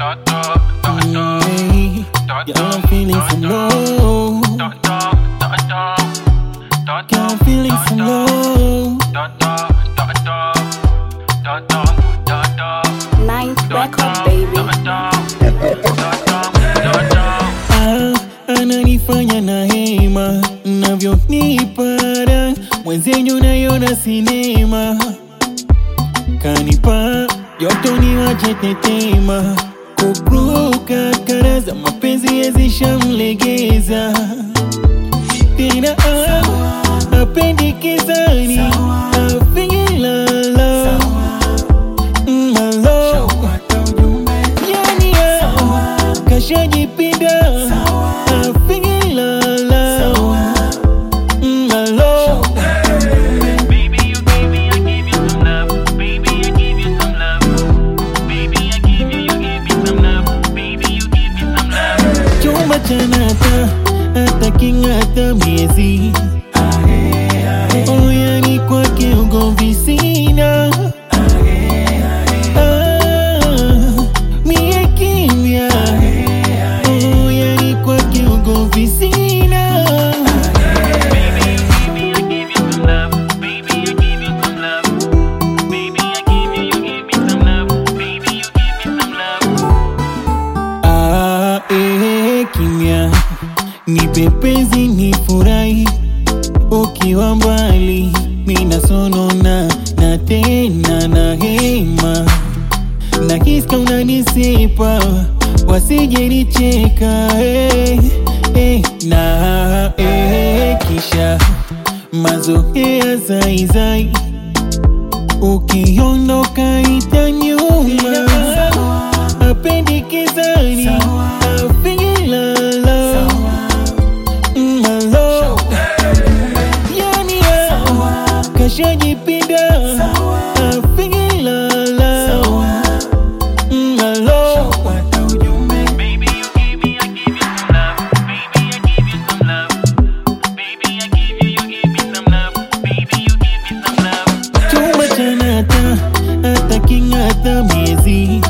Hey, yeah, I'm feeling some low. Yeah, I'm feeling some low. Ninth record, baby. Ananifanya na hema navyonipara mwenzenyu nayona sinema kanipa yoto ni wache tetema kukuka karaza mapenzi yazishamlegeza tena apendikizani afingilala malo yani kashajipinda afingilala malo. Baby, you give me, I give you some love. Baby, I give you some love. Baby, I give you give me some love. Baby, you give me some love. Chuma chanata hata kingata miezi oyani kwake ugomvi sina mie kimya oyani kwake ugomvi sina. Baby, you give me, I give you some love. Baby, I give you some love. Baby, I give you give me some love. Baby, you give me some love. Kimya nipe penzi nifurahi ukiwa mbali mina sonona na tena na hema na kiska unanisipa wasije nicheka na kisha mazoea zaizai ukiondoka itanyuma apendikizani afingilala malo yani kashajipinda afingilala malo. Baby, you give me, I give you some love. Baby, I give you some love. Baby, I give you give me some love. Baby, you give me some love. Chuma chanata hata kingata miezi